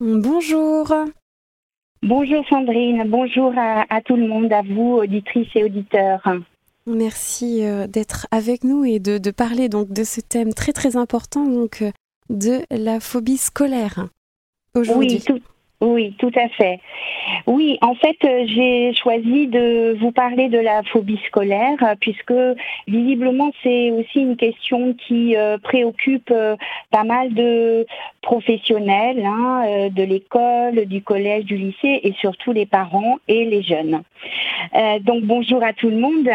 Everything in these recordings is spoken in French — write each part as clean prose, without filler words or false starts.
Bonjour. Bonjour Sandrine, bonjour à tout le monde, à vous, auditrices et auditeurs. Merci d'être avec nous et de parler donc de ce thème très très important de la phobie scolaire Oui, aujourd'hui. tout à fait. Oui, en fait, j'ai choisi de vous parler de la phobie scolaire puisque visiblement c'est aussi une question qui préoccupe pas mal de professionnels de l'école, du collège, du lycée et surtout les parents et les jeunes. Donc bonjour à tout le monde.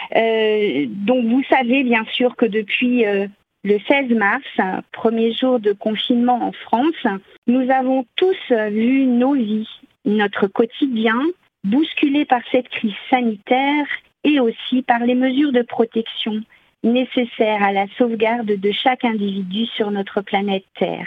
Donc vous savez bien sûr que depuis le 16 mars, premier jour de confinement en France, nous avons tous vu nos vies, notre quotidien, bousculé par cette crise sanitaire et aussi par les mesures de protection nécessaires à la sauvegarde de chaque individu sur notre planète Terre.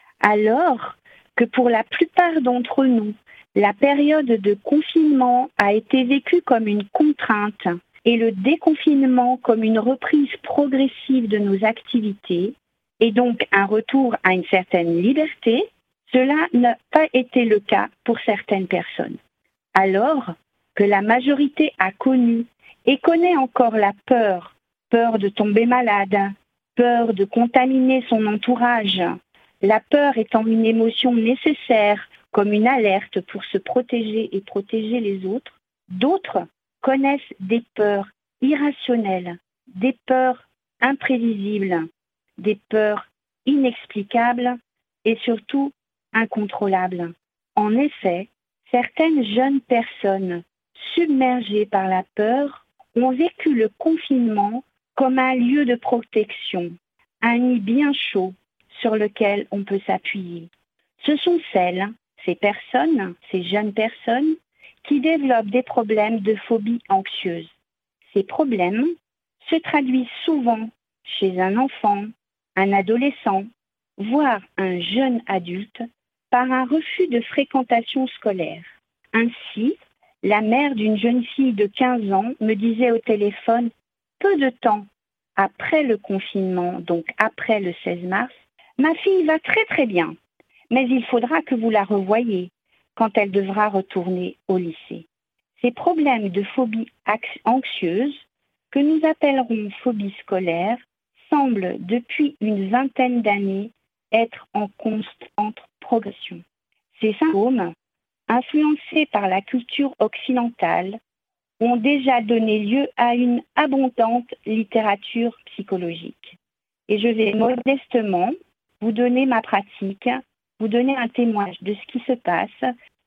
Alors que pour la plupart d'entre nous, la période de confinement a été vécue comme une contrainte et le déconfinement comme une reprise progressive de nos activités et donc un retour à une certaine liberté, cela n'a pas été le cas pour certaines personnes. Alors que la majorité a connu et connaît encore la peur, peur de tomber malade, peur de contaminer son entourage, la peur étant une émotion nécessaire comme une alerte pour se protéger et protéger les autres, d'autres connaissent des peurs irrationnelles, des peurs imprévisibles, des peurs inexplicables et surtout incontrôlables. En effet, certaines jeunes personnes submergées par la peur ont vécu le confinement comme un lieu de protection, un nid bien chaud sur lequel on peut s'appuyer. Ce sont ces personnes, ces jeunes personnes, qui développent des problèmes de phobie anxieuse. Ces problèmes se traduisent souvent chez un enfant, un adolescent, voire un jeune adulte, par un refus de fréquentation scolaire. Ainsi, la mère d'une jeune fille de 15 ans me disait au téléphone, peu de temps après le confinement, donc après le 16 mars, « Ma fille va très très bien, mais il faudra que vous la revoyiez quand elle devra retourner au lycée. » Ces problèmes de phobie anxieuse, que nous appellerons phobie scolaire, semblent depuis une vingtaine d'années être en constante progression. Ces symptômes, influencés par la culture occidentale, ont déjà donné lieu à une abondante littérature psychologique. Et je vais modestement vous donner ma pratique, vous donner un témoignage de ce qui se passe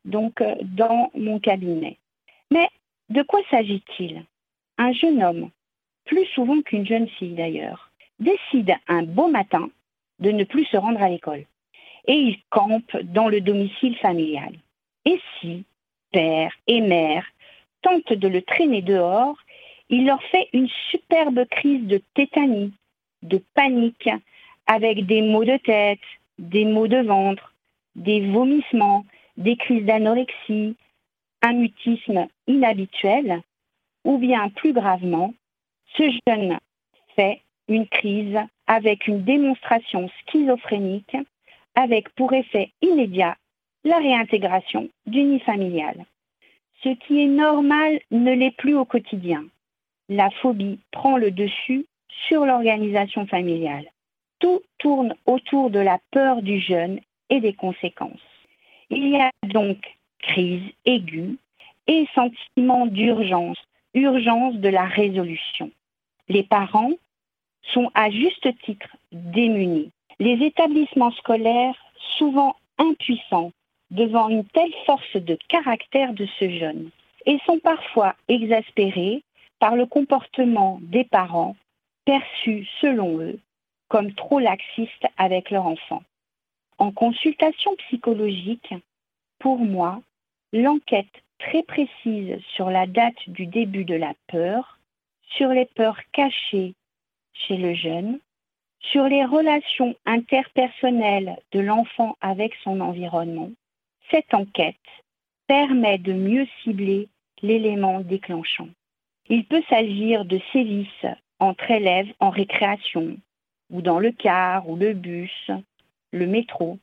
dans mon cabinet. Mais de quoi s'agit-il? Un jeune homme, plus souvent qu'une jeune fille d'ailleurs, décide un beau matin de ne plus se rendre à l'école. Et il campe dans le domicile familial. Et si père et mère tentent de le traîner dehors, il leur fait une superbe crise de tétanie, de panique, avec des maux de tête, des maux de ventre, des vomissements, des crises d'anorexie, un mutisme inhabituel, ou bien plus gravement, ce jeune fait une crise avec une démonstration schizophrénique, avec pour effet immédiat la réintégration du nid familial. Ce qui est normal ne l'est plus au quotidien. La phobie prend le dessus sur l'organisation familiale. Tout tourne autour de la peur du jeune et des conséquences. Il y a donc crise aiguë et sentiment d'urgence, urgence de la résolution. Les parents sont à juste titre démunis. Les établissements scolaires, souvent impuissants devant une telle force de caractère de ce jeune, et sont parfois exaspérés par le comportement des parents, perçus selon eux comme trop laxistes avec leur enfant. En consultation psychologique, pour moi, l'enquête très précise sur la date du début de la peur, sur les peurs cachées chez le jeune, sur les relations interpersonnelles de l'enfant avec son environnement, cette enquête permet de mieux cibler l'élément déclenchant. Il peut s'agir de sévices entre élèves en récréation, ou dans le car ou le bus, le métro,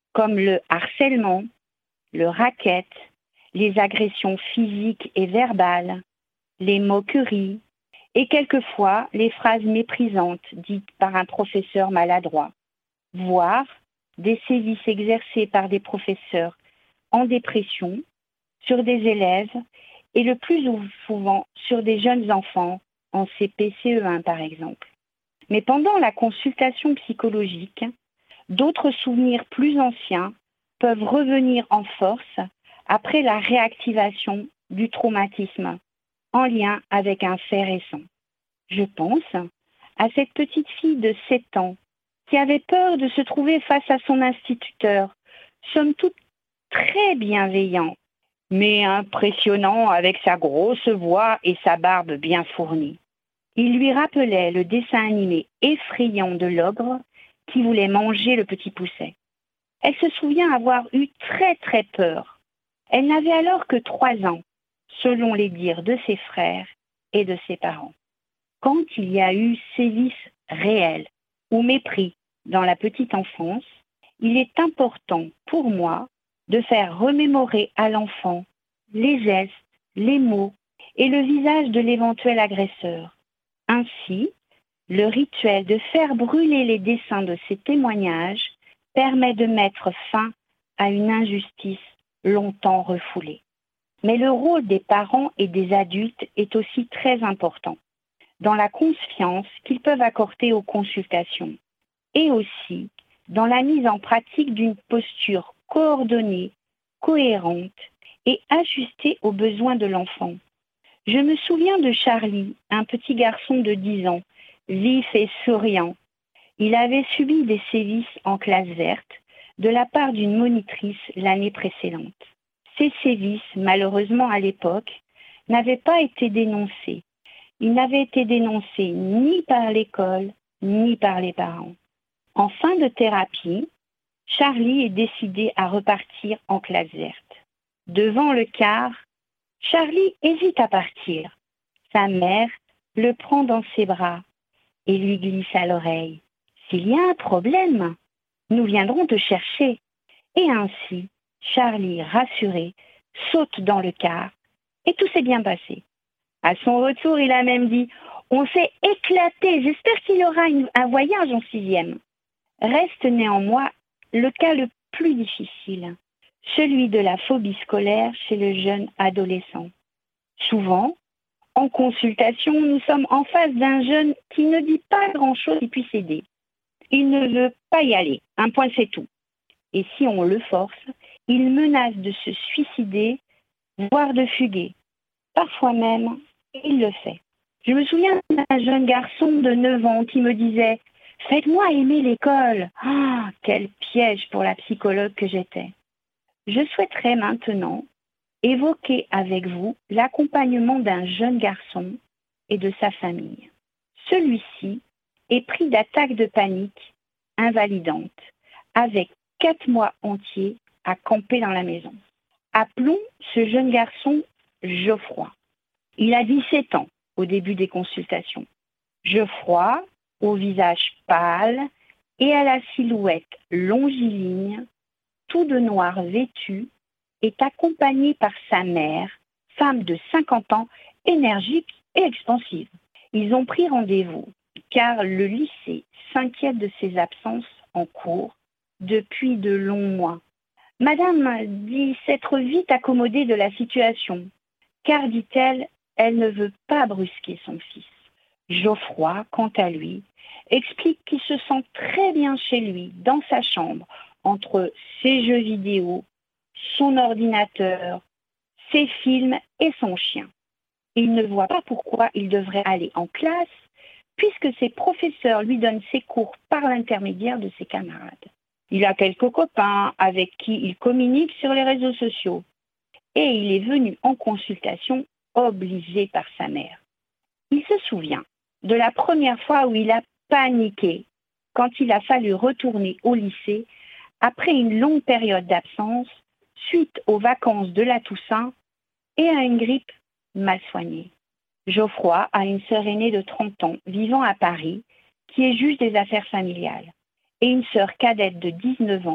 comme le harcèlement, le racket, les agressions physiques et verbales, les moqueries et quelquefois les phrases méprisantes dites par un professeur maladroit, voire des sévices exercés par des professeurs en dépression sur des élèves et le plus souvent sur des jeunes enfants en CP, CE1 par exemple. Mais pendant la consultation psychologique, d'autres souvenirs plus anciens peuvent revenir en force après la réactivation du traumatisme en lien avec un fait récent. Je pense à cette petite fille de 7 ans qui avait peur de se trouver face à son instituteur, somme toute très bienveillant, mais impressionnant avec sa grosse voix et sa barbe bien fournie. Il lui rappelait le dessin animé effrayant de l'ogre qui voulait manger le petit pousset. Elle se souvient avoir eu très très peur. Elle n'avait alors que 3 ans, selon les dires de ses frères et de ses parents. Quand il y a eu sévices réels ou mépris dans la petite enfance, il est important pour moi de faire remémorer à l'enfant les gestes, les mots et le visage de l'éventuel agresseur. Ainsi, le rituel de faire brûler les dessins de ces témoignages permet de mettre fin à une injustice longtemps refoulée. Mais le rôle des parents et des adultes est aussi très important dans la confiance qu'ils peuvent accorder aux consultations et aussi dans la mise en pratique d'une posture coordonnée, cohérente et ajustée aux besoins de l'enfant. Je me souviens de Charlie, un petit garçon de 10 ans, vif et souriant. Il avait subi des sévices en classe verte de la part d'une monitrice l'année précédente. Ces sévices, malheureusement à l'époque, n'avaient pas été dénoncés. Ils n'avaient été dénoncés ni par l'école, ni par les parents. En fin de thérapie, Charlie est décidé à repartir en classe verte. Devant le car, Charlie hésite à partir. Sa mère le prend dans ses bras et lui glisse à l'oreille. « S'il y a un problème, nous viendrons te chercher. » Et ainsi, Charlie, rassuré, saute dans le car et tout s'est bien passé. À son retour, il a même dit « On s'est éclaté, j'espère qu'il aura un voyage en 6e. » Reste néanmoins le cas le plus difficile, celui de la phobie scolaire chez le jeune adolescent. Souvent, en consultation, nous sommes en face d'un jeune qui ne dit pas grand-chose qui puisse aider. Il ne veut pas y aller, un point c'est tout. Et si on le force, il menace de se suicider, voire de fuguer. Parfois même, il le fait. Je me souviens d'un jeune garçon de 9 ans qui me disait « Faites-moi aimer l'école !» Ah, quel piège pour la psychologue que j'étais. Je souhaiterais maintenant évoquer avec vous l'accompagnement d'un jeune garçon et de sa famille. Celui-ci est pris d'attaques de panique invalidantes, avec 4 mois entiers à camper dans la maison. Appelons ce jeune garçon Geoffroy. Il a 17 ans au début des consultations. Geoffroy, au visage pâle et à la silhouette longiligne, tout de noir vêtu, est accompagné par sa mère, femme de 50 ans, énergique et expansive. Ils ont pris rendez-vous car le lycée s'inquiète de ses absences en cours depuis de longs mois. Madame dit s'être vite accommodée de la situation, car, dit-elle, elle ne veut pas brusquer son fils. Geoffroy, quant à lui, explique qu'il se sent très bien chez lui, dans sa chambre, entre ses jeux vidéo, son ordinateur, ses films et son chien. Il ne voit pas pourquoi il devrait aller en classe, puisque ses professeurs lui donnent ses cours par l'intermédiaire de ses camarades. Il a quelques copains avec qui il communique sur les réseaux sociaux. Et il est venu en consultation obligé par sa mère. Il se souvient de la première fois où il a paniqué quand il a fallu retourner au lycée après une longue période d'absence suite aux vacances de la Toussaint et à une grippe mal soignée. Geoffroy a une sœur aînée de 30 ans vivant à Paris qui est juge des affaires familiales et une sœur cadette de 19 ans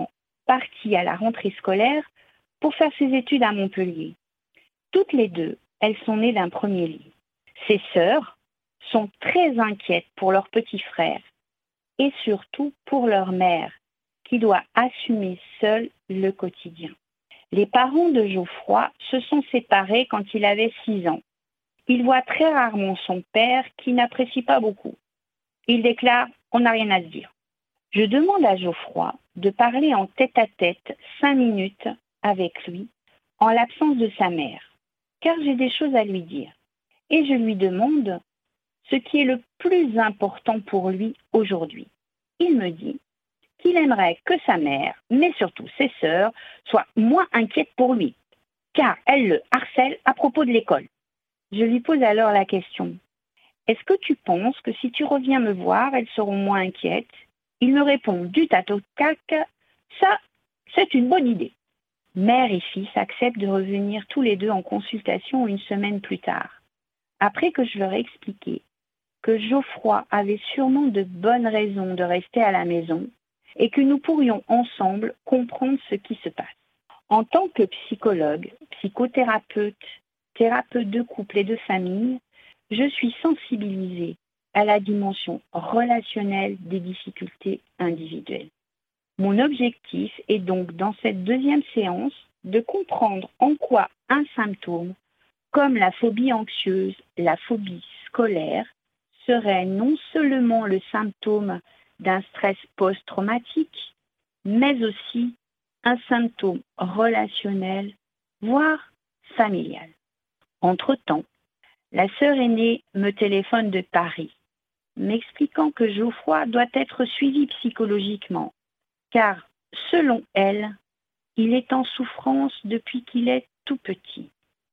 partie à la rentrée scolaire pour faire ses études à Montpellier. Toutes les deux, elles sont nées d'un premier lit. Ses sœurs sont très inquiètes pour leur petit frère et surtout pour leur mère, qui doit assumer seule le quotidien. Les parents de Geoffroy se sont séparés quand il avait 6 ans. Il voit très rarement son père, qui n'apprécie pas beaucoup. Il déclare « On n'a rien à se dire ». Je demande à Geoffroy de parler en tête-à-tête 5 minutes avec lui, en l'absence de sa mère, car j'ai des choses à lui dire. Et je lui demande ce qui est le plus important pour lui aujourd'hui. Il me dit qu'il aimerait que sa mère, mais surtout ses sœurs, soient moins inquiètes pour lui, car elles le harcèlent à propos de l'école. Je lui pose alors la question « Est-ce que tu penses que si tu reviens me voir, elles seront moins inquiètes ?» Il me répond du tac au tac « Ça, c'est une bonne idée ». Mère et fils acceptent de revenir tous les deux en consultation 1 semaine plus tard. Après que je leur ai expliqué que Geoffroy avait sûrement de bonnes raisons de rester à la maison et que nous pourrions ensemble comprendre ce qui se passe. En tant que psychologue, psychothérapeute, thérapeute de couple et de famille, je suis sensibilisée à la dimension relationnelle des difficultés individuelles. Mon objectif est donc dans cette 2e séance de comprendre en quoi un symptôme, comme la phobie anxieuse, la phobie scolaire, serait non seulement le symptôme d'un stress post-traumatique, mais aussi un symptôme relationnel, voire familial. Entre-temps, la sœur aînée me téléphone de Paris, m'expliquant que Geoffroy doit être suivi psychologiquement, car, selon elle, il est en souffrance depuis qu'il est tout petit.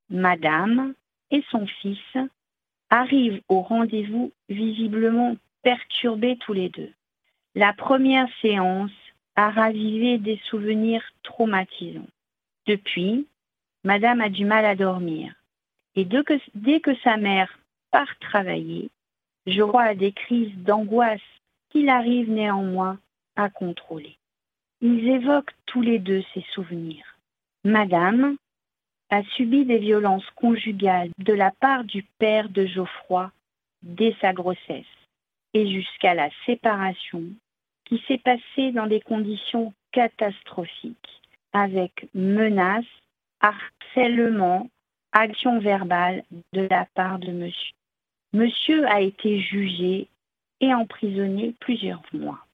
Madame et son fils arrivent au rendez-vous visiblement perturbés tous les deux. La première séance a ravivé des souvenirs traumatisants. Depuis, Madame a du mal à dormir. Et dès que sa mère part travailler, Geoffroy a des crises d'angoisse qu'il arrive néanmoins à contrôler. Ils évoquent tous les deux ces souvenirs. Madame a subi des violences conjugales de la part du père de Geoffroy dès sa grossesse et jusqu'à la séparation qui s'est passée dans des conditions catastrophiques avec menaces, harcèlement, action verbale de la part de monsieur. Monsieur a été jugé et emprisonné plusieurs mois.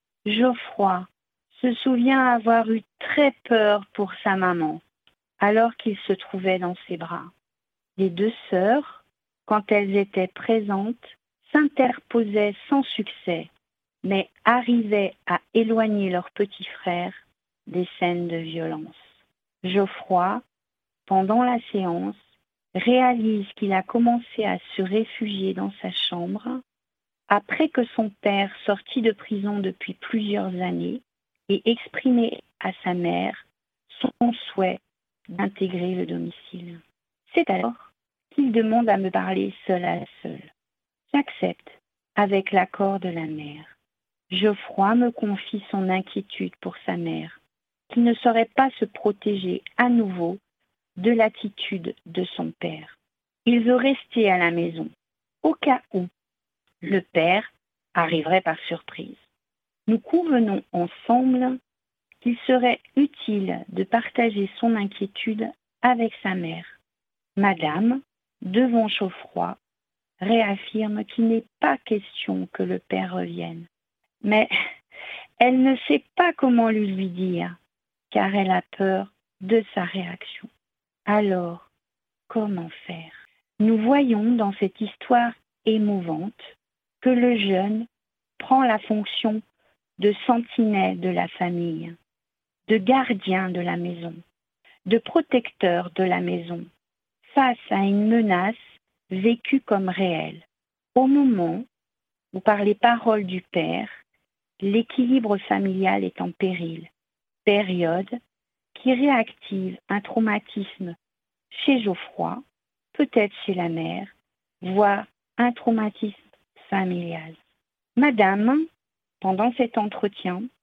Geoffroy se souvient avoir eu très peur pour sa maman alors qu'il se trouvait dans ses bras. Les 2 sœurs, quand elles étaient présentes, s'interposaient sans succès, mais arrivaient à éloigner leur petit frère des scènes de violence. Geoffroy, pendant la séance, réalise qu'il a commencé à se réfugier dans sa chambre après que son père, sorti de prison depuis plusieurs années, ait exprimé à sa mère son souhait d'intégrer le domicile. C'est alors qu'il demande à me parler seul à seul. J'accepte avec l'accord de la mère. Geoffroy me confie son inquiétude pour sa mère, qu'il ne saurait pas se protéger à nouveau de l'attitude de son père. Il veut rester à la maison, au cas où le père arriverait par surprise. Nous convenons ensemble qu'il serait utile de partager son inquiétude avec sa mère. Madame, devant Geoffroy, réaffirme qu'il n'est pas question que le père revienne. Mais elle ne sait pas comment le lui dire, car elle a peur de sa réaction. Alors, comment faire? Nous voyons dans cette histoire émouvante que le jeune prend la fonction de sentinelle de la famille, de gardien de la maison, de protecteur de la maison, face à une menace vécue comme réelle. Au moment où, par les paroles du père, l'équilibre familial est en péril, période qui réactive un traumatisme chez Geoffroy, peut-être chez la mère, voire un traumatisme familial. Madame, pendant cet entretien,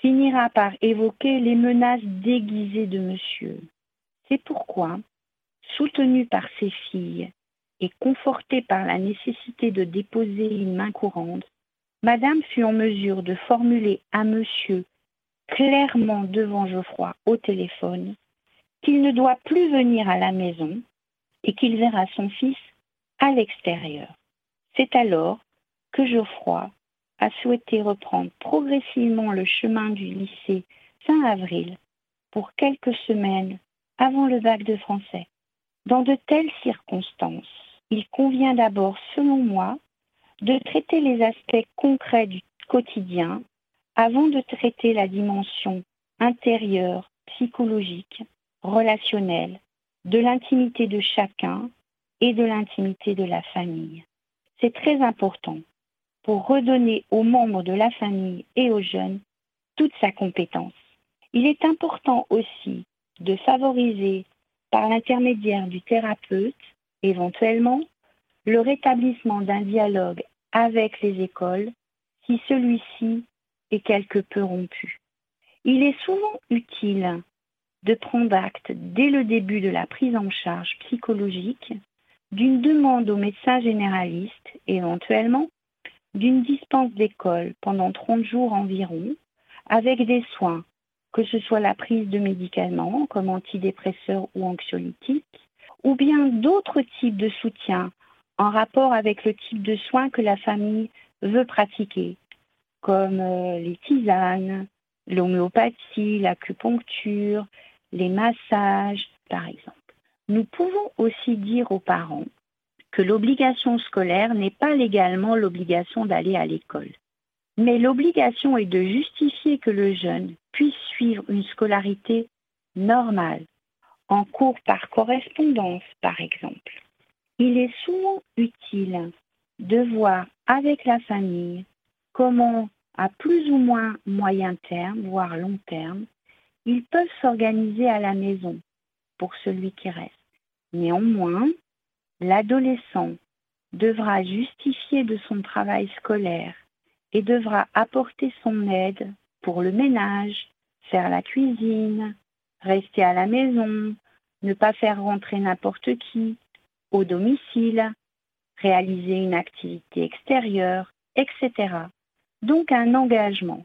finira par évoquer les menaces déguisées de monsieur. C'est pourquoi, soutenue par ses filles et confortée par la nécessité de déposer une main courante, Madame fut en mesure de formuler à monsieur clairement devant Geoffroy au téléphone qu'il ne doit plus venir à la maison et qu'il verra son fils à l'extérieur. C'est alors que Geoffroy a souhaité reprendre progressivement le chemin du lycée Saint-Avril pour quelques semaines avant le bac de français. Dans de telles circonstances, il convient d'abord, selon moi, de traiter les aspects concrets du quotidien avant de traiter la dimension intérieure, psychologique, relationnelle, de l'intimité de chacun et de l'intimité de la famille. C'est très important pour redonner aux membres de la famille et aux jeunes toute sa compétence. Il est important aussi de favoriser, par l'intermédiaire du thérapeute, éventuellement, le rétablissement d'un dialogue avec les écoles si celui-ci est quelque peu rompu. Il est souvent utile de prendre acte dès le début de la prise en charge psychologique d'une demande au médecin généraliste, éventuellement, d'une dispense d'école pendant 30 jours environ, avec des soins, que ce soit la prise de médicaments comme antidépresseurs ou anxiolytiques, ou bien d'autres types de soutien en rapport avec le type de soins que la famille veut pratiquer, comme les tisanes, l'homéopathie, l'acupuncture, les massages, par exemple. Nous pouvons aussi dire aux parents que l'obligation scolaire n'est pas légalement l'obligation d'aller à l'école. Mais l'obligation est de justifier que le jeune puisse suivre une scolarité normale, en cours par correspondance par exemple. Il est souvent utile de voir avec la famille comment, à plus ou moins moyen terme, voire long terme, ils peuvent s'organiser à la maison pour celui qui reste. Néanmoins, l'adolescent devra justifier de son travail scolaire et devra apporter son aide pour le ménage, faire la cuisine, rester à la maison, ne pas faire rentrer n'importe qui, au domicile, réaliser une activité extérieure, etc. Donc un engagement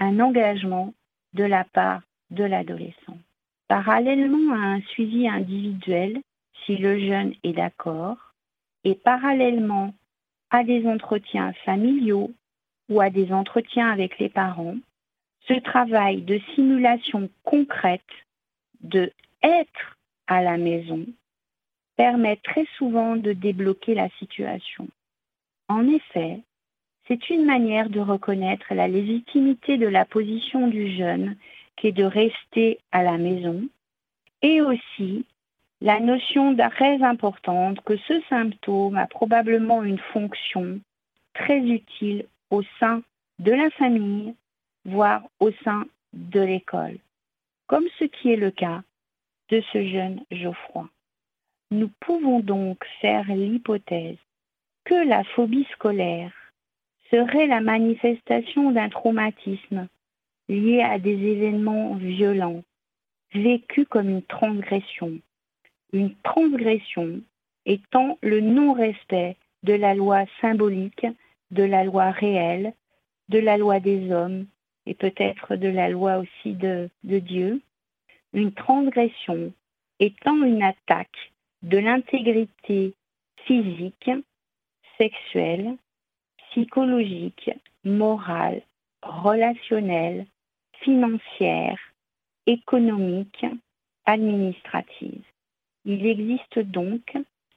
de la part de l'adolescent. Parallèlement à un suivi individuel, si le jeune est d'accord, et parallèlement à des entretiens familiaux ou à des entretiens avec les parents, ce travail de simulation concrète de être à la maison permet très souvent de débloquer la situation. En effet, c'est une manière de reconnaître la légitimité de la position du jeune qui est de rester à la maison et aussi la notion très importante que ce symptôme a probablement une fonction très utile au sein de la famille, voire au sein de l'école, comme ce qui est le cas de ce jeune Geoffroy. Nous pouvons donc faire l'hypothèse que la phobie scolaire serait la manifestation d'un traumatisme lié à des événements violents, vécus comme une transgression. Une transgression étant le non-respect de la loi symbolique, de la loi réelle, de la loi des hommes et peut-être de la loi aussi de Dieu. Une transgression étant une attaque de l'intégrité physique, sexuelle, psychologique, morale, relationnelle, financière, économique, administrative. Il existe donc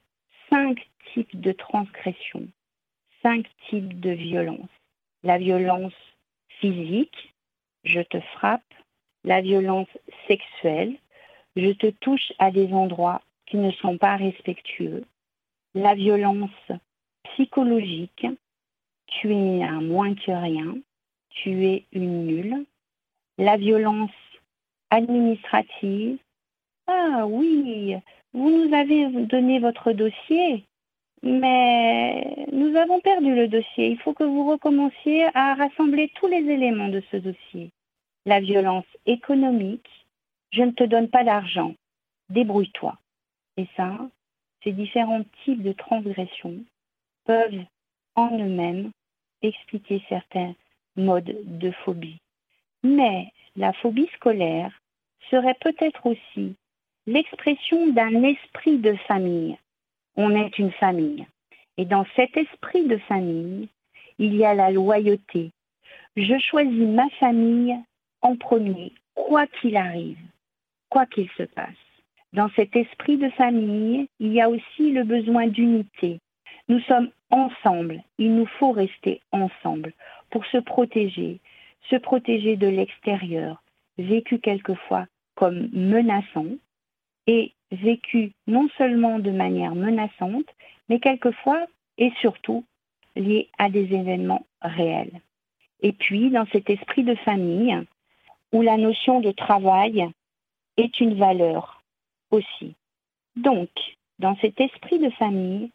5 types de transgressions, 5 types de violence. La violence physique, je te frappe. La violence sexuelle, je te touche à des endroits qui ne sont pas respectueux. La violence psychologique, tu es un moins que rien, tu es une nulle. La violence administrative, ah oui, vous nous avez donné votre dossier, mais nous avons perdu le dossier. Il faut que vous recommenciez à rassembler tous les éléments de ce dossier. la violence économique, je ne te donne pas d'argent, débrouille-toi. Et ça, ces différents types de transgressions peuvent en eux-mêmes expliquer certains modes de phobie. Mais la phobie scolaire serait peut-être aussi l'expression d'un esprit de famille. On est une famille. Et dans cet esprit de famille, il y a la loyauté. Je choisis ma famille en premier, quoi qu'il arrive, quoi qu'il se passe. Dans cet esprit de famille, il y a aussi le besoin d'unité. Nous sommes ensemble, il nous faut rester ensemble pour se protéger de l'extérieur, vécu quelquefois comme menaçant, et vécu non seulement de manière menaçante, mais quelquefois et surtout lié à des événements réels. Et puis, dans cet esprit de famille, où la notion de travail est une valeur aussi. Donc, dans cet esprit de famille,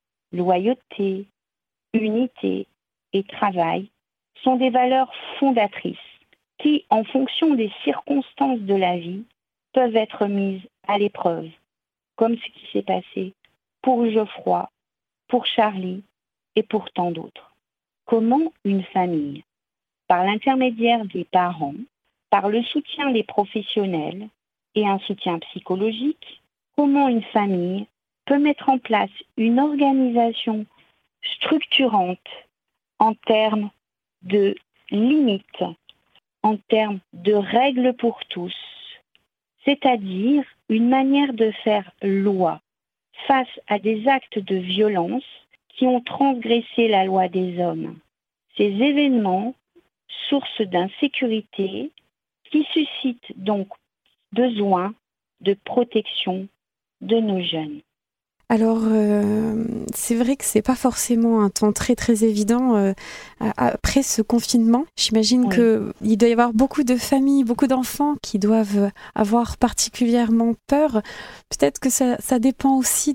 loyauté, unité et travail sont des valeurs fondatrices qui, en fonction des circonstances de la vie, peuvent être mises à l'épreuve, comme ce qui s'est passé pour Geoffroy, pour Charlie et pour tant d'autres. Comment une famille, par l'intermédiaire des parents, par le soutien des professionnels et un soutien psychologique, comment une famille peut mettre en place une organisation structurante en termes de limites, en termes de règles pour tous, c'est-à-dire une manière de faire loi face à des actes de violence qui ont transgressé la loi des hommes. Ces événements, source d'insécurité, qui suscitent donc besoin de protection de nos jeunes. Alors, c'est vrai que c'est pas forcément un temps très très évident après ce confinement. J'imagine qu'il doit y avoir beaucoup de familles, beaucoup d'enfants qui doivent avoir particulièrement peur. Peut-être que ça dépend aussi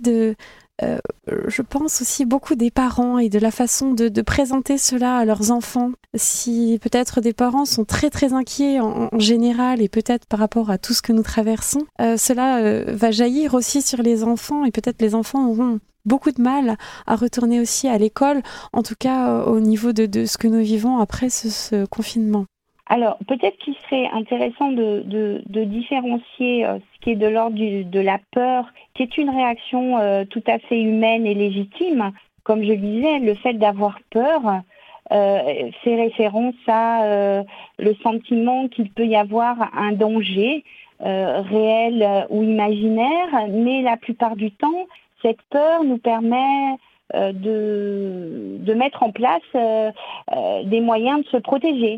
je pense aussi beaucoup des parents et de la façon de présenter cela à leurs enfants. Si peut-être des parents sont très très inquiets en général et peut-être par rapport à tout ce que nous traversons, cela va jaillir aussi sur les enfants et peut-être les enfants auront beaucoup de mal à retourner aussi à l'école, en tout cas au niveau de ce que nous vivons après ce confinement. Alors, peut-être qu'il serait intéressant de différencier ce qui est de l'ordre de la peur, qui est une réaction tout à fait humaine et légitime. Comme je le disais, le fait d'avoir peur fait référence à le sentiment qu'il peut y avoir un danger réel ou imaginaire, mais la plupart du temps, cette peur nous permet de mettre en place des moyens de se protéger.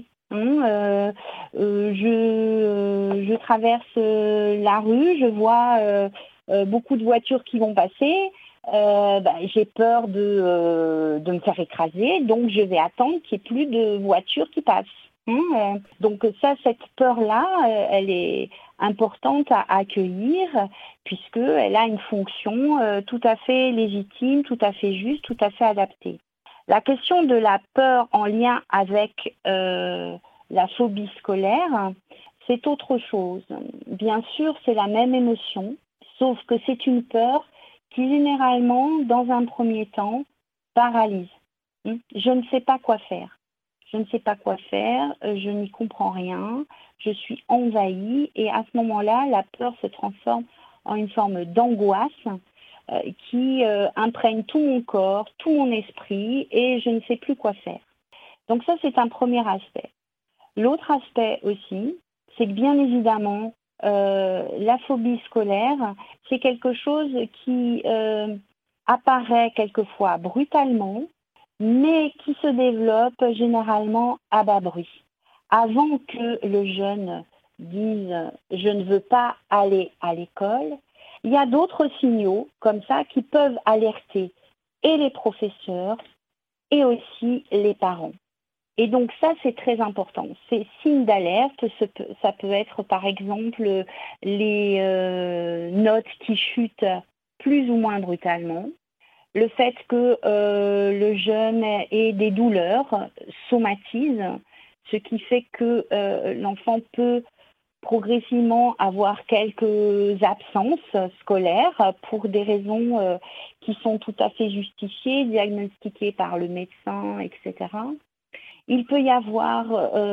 Je traverse la rue, je vois beaucoup de voitures qui vont passer. J'ai peur de me faire écraser, donc je vais attendre qu'il n'y ait plus de voitures qui passent. Donc ça, cette peur-là, elle est importante à accueillir puisqu'elle a une fonction tout à fait légitime, tout à fait juste, tout à fait adaptée. La question de la peur en lien avec la phobie scolaire, c'est autre chose. Bien sûr, c'est la même émotion, sauf que c'est une peur qui généralement, dans un premier temps, paralyse. Je ne sais pas quoi faire. Je ne sais pas quoi faire, je n'y comprends rien, je suis envahie et à ce moment-là, la peur se transforme en une forme d'angoisse qui imprègne tout mon corps, tout mon esprit et je ne sais plus quoi faire. Donc ça, c'est un premier aspect. L'autre aspect aussi, c'est que bien évidemment, la phobie scolaire, c'est quelque chose qui apparaît quelquefois brutalement, mais qui se développe généralement à bas bruit. Avant que le jeune dise « je ne veux pas aller à l'école », il y a d'autres signaux comme ça qui peuvent alerter et les professeurs et aussi les parents. Et donc ça, c'est très important. Ces signes d'alerte, ça peut être par exemple les notes qui chutent plus ou moins brutalement, le fait que le jeune ait des douleurs, somatise, ce qui fait que l'enfant peut progressivement avoir quelques absences scolaires pour des raisons qui sont tout à fait justifiées, diagnostiquées par le médecin, etc. Il peut y avoir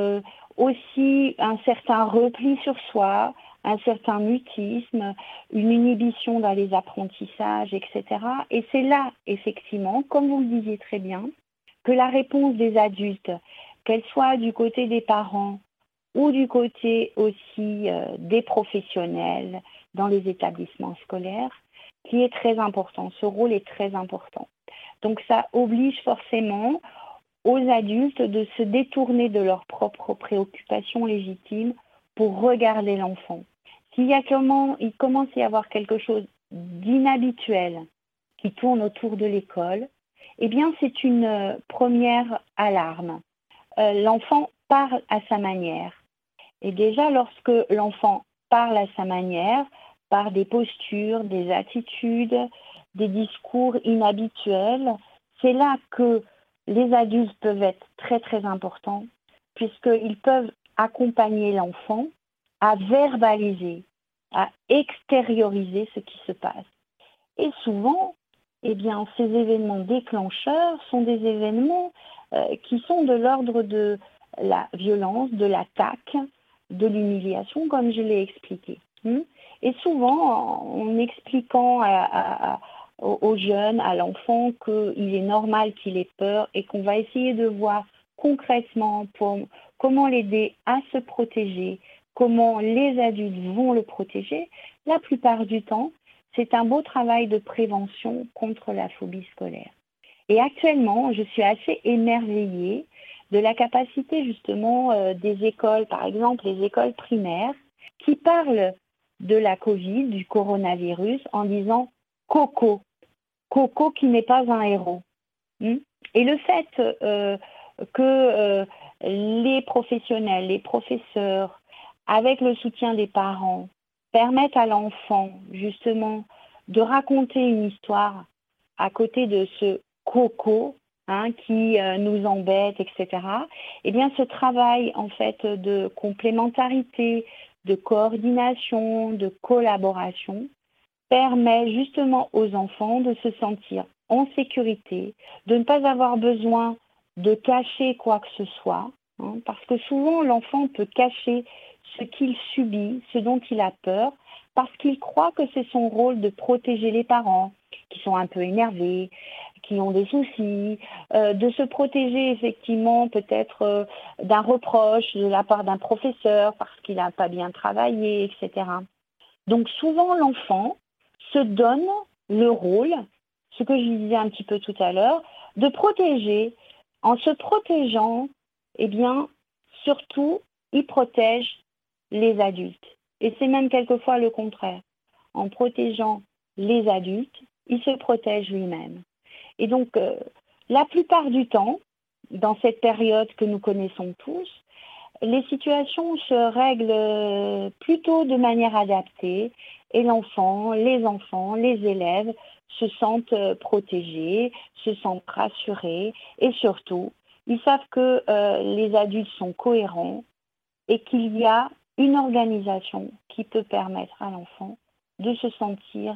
aussi un certain repli sur soi, un certain mutisme, une inhibition dans les apprentissages, etc. Et c'est là, effectivement, comme vous le disiez très bien, que la réponse des adultes, qu'elle soit du côté des parents ou du côté aussi des professionnels dans les établissements scolaires, qui est très important. Ce rôle est très important. Donc ça oblige forcément aux adultes de se détourner de leurs propres préoccupations légitimes pour regarder l'enfant. Il commence à y avoir quelque chose d'inhabituel qui tourne autour de l'école, eh bien c'est une première alarme. L'enfant parle à sa manière. Et déjà, lorsque l'enfant parle à sa manière, par des postures, des attitudes, des discours inhabituels, c'est là que les adultes peuvent être très très importants, puisqu'ils peuvent accompagner l'enfant à verbaliser, à extérioriser ce qui se passe. Et souvent, eh bien, ces événements déclencheurs sont des événements qui sont de l'ordre de la violence, de l'attaque, de l'humiliation, comme je l'ai expliqué. Et souvent, en expliquant aux jeunes, à l'enfant, qu'il est normal qu'il ait peur et qu'on va essayer de voir concrètement comment l'aider à se protéger, comment les adultes vont le protéger, la plupart du temps, c'est un beau travail de prévention contre la phobie scolaire. Et actuellement, je suis assez émerveillée de la capacité justement des écoles, par exemple les écoles primaires, qui parlent de la Covid, du coronavirus, en disant « Coco ». Coco qui n'est pas un héros. Et le fait que les professionnels, les professeurs, avec le soutien des parents, permettent à l'enfant justement de raconter une histoire à côté de ce Coco qui nous embête, etc. Eh bien, ce travail en fait de complémentarité, de coordination, de collaboration permet justement aux enfants de se sentir en sécurité, de ne pas avoir besoin de cacher quoi que ce soit, parce que souvent l'enfant peut cacher ce qu'il subit, ce dont il a peur, parce qu'il croit que c'est son rôle de protéger les parents, qui sont un peu énervés, qui ont des soucis, de se protéger effectivement peut-être d'un reproche de la part d'un professeur parce qu'il n'a pas bien travaillé, etc. Donc souvent l'enfant se donne le rôle, ce que je disais un petit peu tout à l'heure, de protéger. En se protégeant, eh bien, surtout, il protège les adultes. Et c'est même quelquefois le contraire. En protégeant les adultes, il se protège lui-même. Et donc, la plupart du temps, dans cette période que nous connaissons tous, les situations se règlent plutôt de manière adaptée et l'enfant, les élèves se sentent protégés, se sentent rassurés et surtout, ils savent que les adultes sont cohérents et qu'il y a une organisation qui peut permettre à l'enfant de se sentir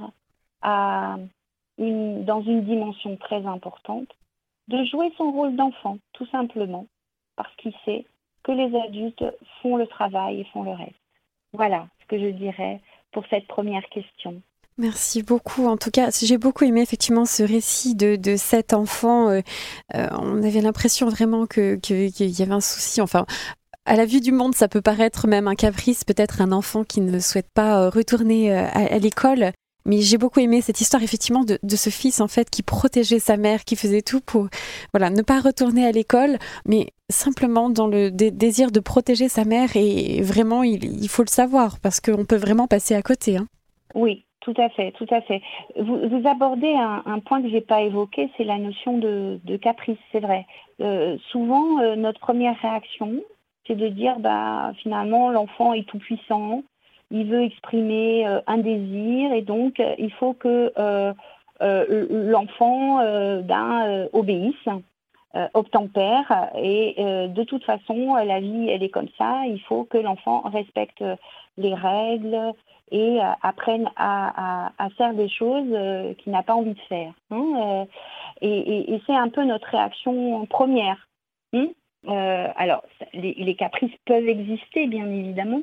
dans une dimension très importante, de jouer son rôle d'enfant, tout simplement, parce qu'il sait que les adultes font le travail et font le reste. Voilà ce que je dirais pour cette première question. Merci beaucoup. En tout cas, j'ai beaucoup aimé effectivement ce récit de cet enfant. On avait l'impression vraiment qu'il y avait un souci. Enfin, à la vue du monde, ça peut paraître même un caprice, peut-être un enfant qui ne souhaite pas retourner à l'école. Mais j'ai beaucoup aimé cette histoire effectivement de ce fils en fait qui protégeait sa mère, qui faisait tout pour ne pas retourner à l'école, mais simplement dans le désir de protéger sa mère. Et vraiment, il faut le savoir parce qu'on peut vraiment passer à côté. Oui. Tout à fait, tout à fait. Vous abordez un point que je n'ai pas évoqué, c'est la notion de caprice, c'est vrai. Souvent, notre première réaction, c'est de dire finalement l'enfant est tout puissant, il veut exprimer un désir et donc il faut que l'enfant obéisse. obtempère et de toute façon la vie elle est comme ça, il faut que l'enfant respecte les règles et apprenne à faire des choses qu'il n'a pas envie de faire, hein, et c'est un peu notre réaction première, hein. Alors les caprices peuvent exister bien évidemment,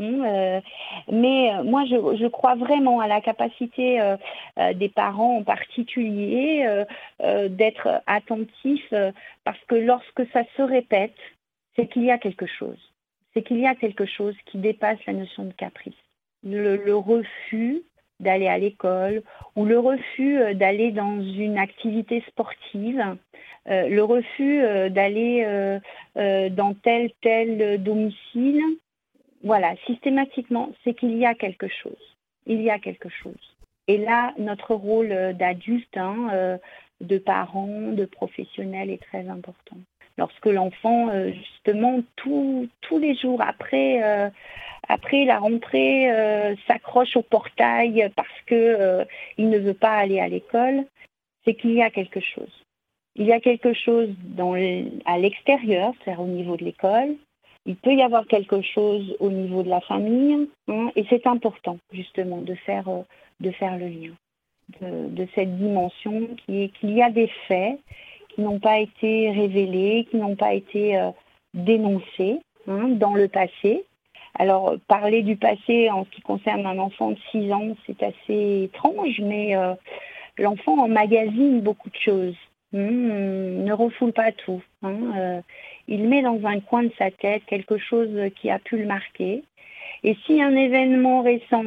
mais moi je crois vraiment à la capacité des parents en particulier d'être attentifs, parce que lorsque ça se répète, c'est qu'il y a quelque chose. C'est qu'il y a quelque chose qui dépasse la notion de caprice. Le refus d'aller à l'école ou le refus d'aller dans une activité sportive, le refus d'aller dans tel domicile. Voilà, systématiquement, c'est qu'il y a quelque chose. Il y a quelque chose. Et là, notre rôle d'adulte, de parents, de professionnels est très important. Lorsque l'enfant, justement, tous les jours après la rentrée, s'accroche au portail parce qu'il ne veut pas aller à l'école, c'est qu'il y a quelque chose. Il y a quelque chose à l'extérieur, c'est-à-dire au niveau de l'école. Il peut y avoir quelque chose au niveau de la famille, hein, et c'est important justement de faire le lien de cette dimension qui est qu'il y a des faits qui n'ont pas été révélés, qui n'ont pas été dénoncés, hein, dans le passé. Alors parler du passé en ce qui concerne un enfant de 6 ans, c'est assez étrange, mais l'enfant emmagasine beaucoup de choses. Ne refoule pas tout, hein. Il met dans un coin de sa tête quelque chose qui a pu le marquer. Et si un événement récent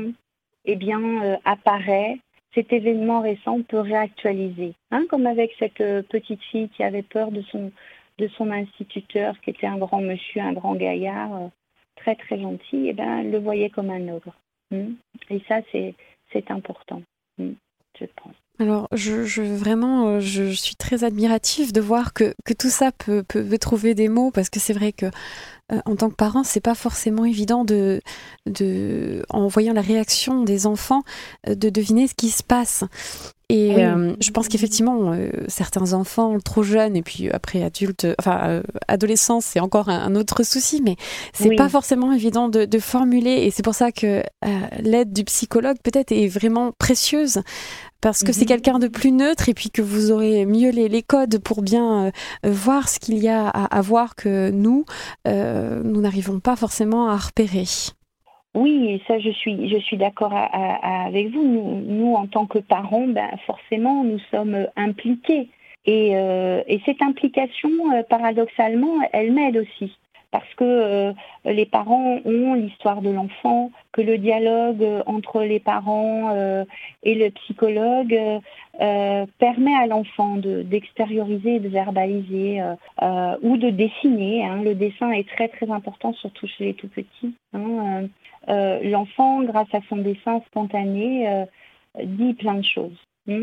apparaît, cet événement récent peut réactualiser. Hein, comme avec cette petite fille qui avait peur de son instituteur, qui était un grand monsieur, un grand gaillard, très très gentil, elle le voyait comme un ogre. Et ça, c'est important, je pense. Alors, je suis très admirative de voir que tout ça peut trouver des mots, parce que c'est vrai que en tant que parent, c'est pas forcément évident en voyant la réaction des enfants, de deviner ce qui se passe. Et je pense qu'effectivement, certains enfants trop jeunes et puis après adultes, adolescents, c'est encore un autre souci, mais c'est pas forcément évident de formuler. Et c'est pour ça que l'aide du psychologue peut-être est vraiment précieuse, parce que c'est quelqu'un de plus neutre et puis que vous aurez mieux les codes pour bien voir ce qu'il y a à voir que nous n'arrivons pas forcément à repérer. Oui, et ça, je suis d'accord avec vous. Nous, en tant que parents, forcément, nous sommes impliqués. Et cette implication, paradoxalement, elle m'aide aussi. Parce que les parents ont l'histoire de l'enfant, que le dialogue entre les parents et le psychologue permet à l'enfant d'extérioriser, de verbaliser ou de dessiner. Hein. Le dessin est très très important, surtout chez les tout petits. Hein. L'enfant, grâce à son dessin spontané, dit plein de choses.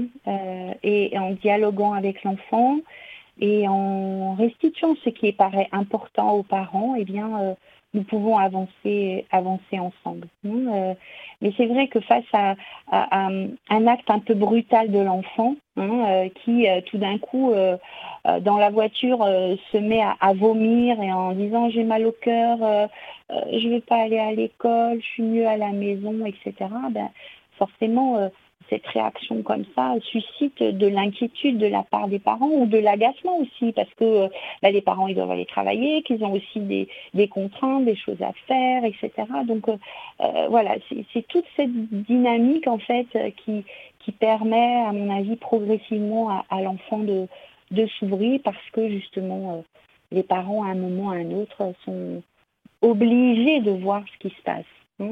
Et en dialoguant avec l'enfant, et en restituant ce qui paraît important aux parents, nous pouvons avancer ensemble. Mais c'est vrai que face à un acte un peu brutal de l'enfant, qui tout d'un coup, dans la voiture, se met à vomir et en disant « j'ai mal au cœur, je ne veux pas aller à l'école, je suis mieux à la maison », etc. Forcément, cette réaction comme ça suscite de l'inquiétude de la part des parents ou de l'agacement aussi, parce que les parents ils doivent aller travailler, qu'ils ont aussi des contraintes, des choses à faire, etc. Donc voilà, c'est toute cette dynamique en fait qui permet, à mon avis, progressivement à l'enfant de s'ouvrir, parce que justement les parents à un moment ou à un autre sont obligés de voir ce qui se passe.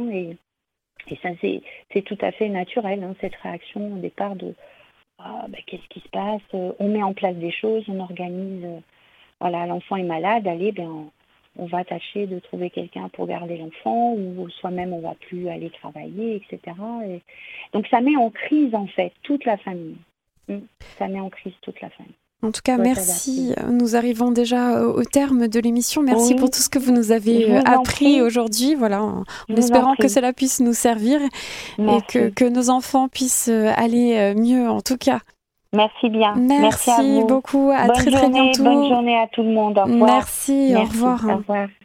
Et ça, c'est tout à fait naturel, cette réaction au départ de qu'est-ce qui se passe, on met en place des choses, on organise, l'enfant est malade, allez, on va tâcher de trouver quelqu'un pour garder l'enfant, ou soi-même on va plus aller travailler, etc. Et donc ça met en crise en fait toute la famille. Ça met en crise toute la famille. En tout cas, merci. Nous arrivons déjà au terme de l'émission. Merci pour tout ce que vous nous avez appris aujourd'hui. Voilà, en espérant que cela puisse nous servir et que nos enfants puissent aller mieux, en tout cas. Merci bien. Merci à vous. beaucoup. À Bonne très journée, bientôt. bonne journée à tout le monde. Au revoir. Merci, au revoir. Au revoir.